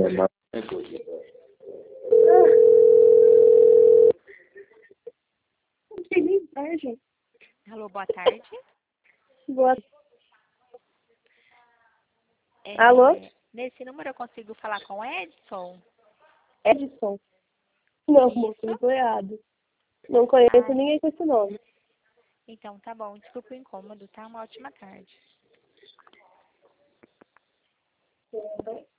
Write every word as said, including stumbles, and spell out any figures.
normal. Alô, boa tarde. Boa. É, Alô? Nesse número eu consigo falar com o Edson? Edson? Não, Isso. moço, não foi errado. Não conheço Ah, ninguém com esse nome. então tá bom. Desculpa o incômodo, tá? Uma ótima tarde.